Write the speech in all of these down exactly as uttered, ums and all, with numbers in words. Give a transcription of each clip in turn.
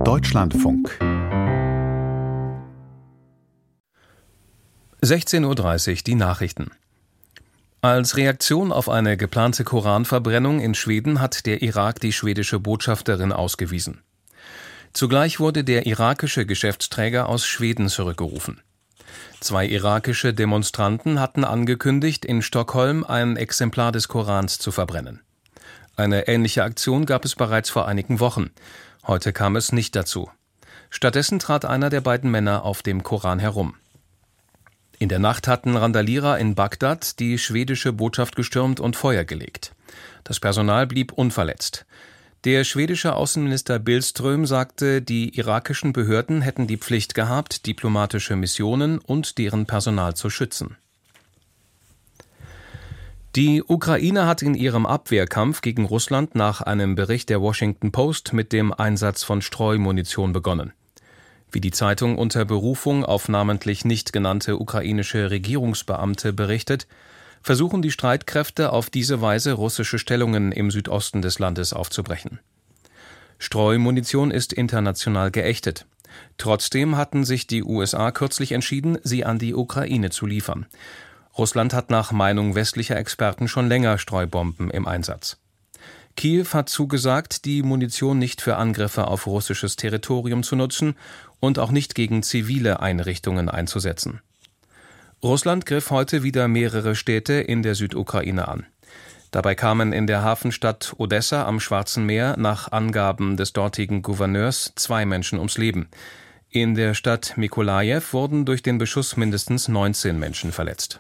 Deutschlandfunk sechzehn Uhr dreißig, die Nachrichten. Als Reaktion auf eine geplante Koranverbrennung in Schweden hat der Irak die schwedische Botschafterin ausgewiesen. Zugleich wurde der irakische Geschäftsträger aus Schweden zurückgerufen. Zwei irakische Demonstranten hatten angekündigt, in Stockholm ein Exemplar des Korans zu verbrennen. Eine ähnliche Aktion gab es bereits vor einigen Wochen. Heute kam es nicht dazu. Stattdessen trat einer der beiden Männer auf dem Koran herum. In der Nacht hatten Randalierer in Bagdad die schwedische Botschaft gestürmt und Feuer gelegt. Das Personal blieb unverletzt. Der schwedische Außenminister Billström sagte, die irakischen Behörden hätten die Pflicht gehabt, diplomatische Missionen und deren Personal zu schützen. Die Ukraine hat in ihrem Abwehrkampf gegen Russland nach einem Bericht der Washington Post mit dem Einsatz von Streumunition begonnen. Wie die Zeitung unter Berufung auf namentlich nicht genannte ukrainische Regierungsbeamte berichtet, versuchen die Streitkräfte auf diese Weise russische Stellungen im Südosten des Landes aufzubrechen. Streumunition ist international geächtet. Trotzdem hatten sich die U S A kürzlich entschieden, sie an die Ukraine zu liefern. Russland hat nach Meinung westlicher Experten schon länger Streubomben im Einsatz. Kiew hat zugesagt, die Munition nicht für Angriffe auf russisches Territorium zu nutzen und auch nicht gegen zivile Einrichtungen einzusetzen. Russland griff heute wieder mehrere Städte in der Südukraine an. Dabei kamen in der Hafenstadt Odessa am Schwarzen Meer nach Angaben des dortigen Gouverneurs zwei Menschen ums Leben. In der Stadt Mykolajiw wurden durch den Beschuss mindestens neunzehn Menschen verletzt.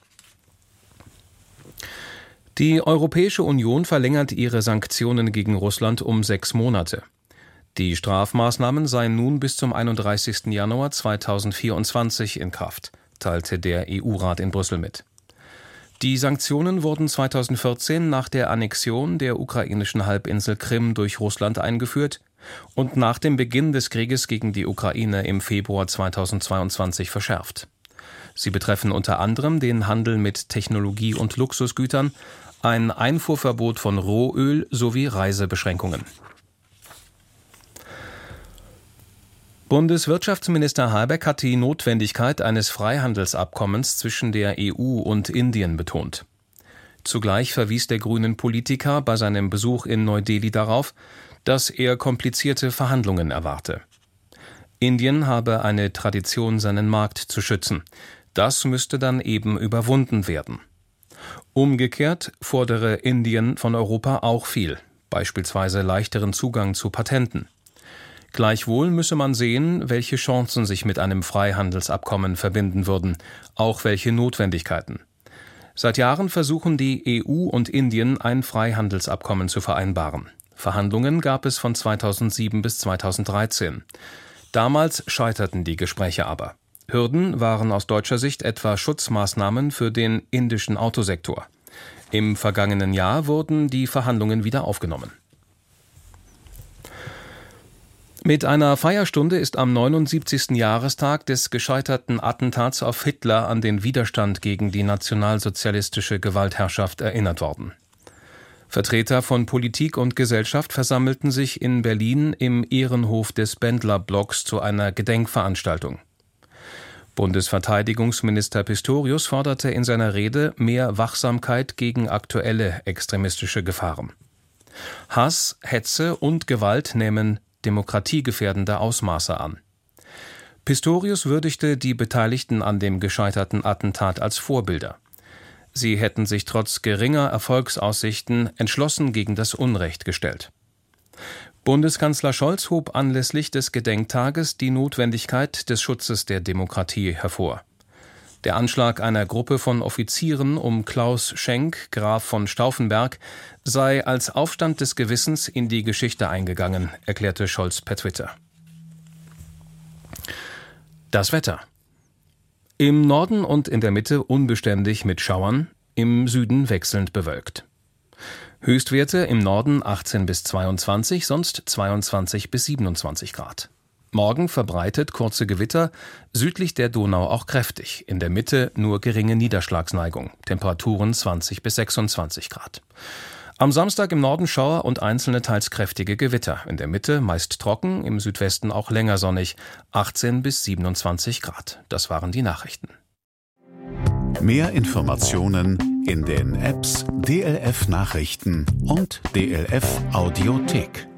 Die Europäische Union verlängert ihre Sanktionen gegen Russland um sechs Monate. Die Strafmaßnahmen seien nun bis zum einunddreißigsten Januar zweitausendvierundzwanzig in Kraft, teilte der E U-Rat in Brüssel mit. Die Sanktionen wurden zweitausendvierzehn nach der Annexion der ukrainischen Halbinsel Krim durch Russland eingeführt und nach dem Beginn des Krieges gegen die Ukraine im Februar zweitausendzweiundzwanzig verschärft. Sie betreffen unter anderem den Handel mit Technologie- und Luxusgütern, ein Einfuhrverbot von Rohöl sowie Reisebeschränkungen. Bundeswirtschaftsminister Habeck hat die Notwendigkeit eines Freihandelsabkommens zwischen der E U und Indien betont. Zugleich verwies der grünen Politiker bei seinem Besuch in Neu-Delhi darauf, dass er komplizierte Verhandlungen erwarte. Indien habe eine Tradition, seinen Markt zu schützen. Das müsste dann eben überwunden werden. Umgekehrt fordere Indien von Europa auch viel, beispielsweise leichteren Zugang zu Patenten. Gleichwohl müsse man sehen, welche Chancen sich mit einem Freihandelsabkommen verbinden würden, auch welche Notwendigkeiten. Seit Jahren versuchen die E U und Indien, ein Freihandelsabkommen zu vereinbaren. Verhandlungen gab es von zweitausendsieben bis zweitausenddreizehn. Damals scheiterten die Gespräche aber. Hürden waren aus deutscher Sicht etwa Schutzmaßnahmen für den indischen Autosektor. Im vergangenen Jahr wurden die Verhandlungen wieder aufgenommen. Mit einer Feierstunde ist am neunundsiebzigsten Jahrestag des gescheiterten Attentats auf Hitler an den Widerstand gegen die nationalsozialistische Gewaltherrschaft erinnert worden. Vertreter von Politik und Gesellschaft versammelten sich in Berlin im Ehrenhof des Bendler-Blocks zu einer Gedenkveranstaltung. Bundesverteidigungsminister Pistorius forderte in seiner Rede mehr Wachsamkeit gegen aktuelle extremistische Gefahren. Hass, Hetze und Gewalt nehmen demokratiegefährdende Ausmaße an. Pistorius würdigte die Beteiligten an dem gescheiterten Attentat als Vorbilder. Sie hätten sich trotz geringer Erfolgsaussichten entschlossen gegen das Unrecht gestellt. Bundeskanzler Scholz hob anlässlich des Gedenktages die Notwendigkeit des Schutzes der Demokratie hervor. Der Anschlag einer Gruppe von Offizieren um Klaus Schenk, Graf von Stauffenberg, sei als Aufstand des Gewissens in die Geschichte eingegangen, erklärte Scholz per Twitter. Das Wetter. Im Norden und in der Mitte unbeständig mit Schauern, im Süden wechselnd bewölkt. Höchstwerte im Norden achtzehn bis zweiundzwanzig, sonst zweiundzwanzig bis siebenundzwanzig Grad. Morgen verbreitet kurze Gewitter, südlich der Donau auch kräftig, in der Mitte nur geringe Niederschlagsneigung, Temperaturen zwanzig bis sechsundzwanzig Grad. Am Samstag im Norden Schauer und einzelne teils kräftige Gewitter. In der Mitte meist trocken, im Südwesten auch länger sonnig. achtzehn bis siebenundzwanzig Grad. Das waren die Nachrichten. Mehr Informationen in den Apps D L F Nachrichten und D L F Audiothek.